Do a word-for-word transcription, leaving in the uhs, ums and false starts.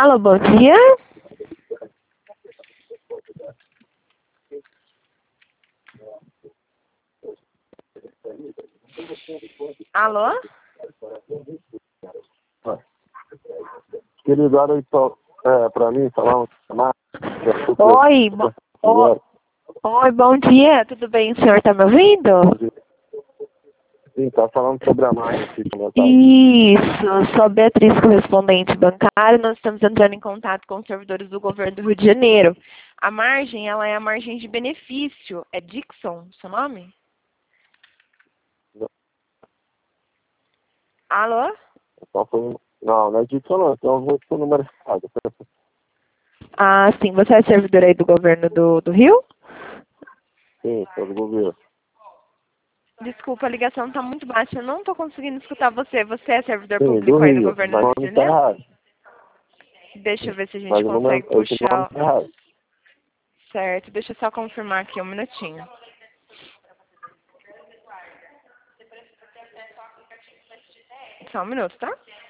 Alô, bom dia. Alô? Que ligaram aí pra, é, pra mim, falar uma... Oi, bo... Oi, Oi, bom dia. Tudo bem? O senhor tá me ouvindo? Sim, tá falando sobre a margem aqui de vontade. Isso, sou a Beatriz, correspondente bancária. Nós estamos entrando em contato com os servidores do governo do Rio de Janeiro. A margem, ela é a margem de benefício. É Dixon, seu nome? Alô? Então, foi... Não, não é disso não, então eu vou pro número errado. Ah, sim. Você é servidor aí do governo do, do Rio? Sim, sou do governo. Desculpa, a ligação está muito baixa. Eu não estou conseguindo escutar você. Você é servidor Sim, do público aí do Rio, governo mas do o Rio de nome tá Janeiro? errado. Deixa eu ver se a gente Mas o número, consegue esse nome puxar. tá errado. Certo, deixa eu só confirmar aqui um minutinho. Só um minuto, tá?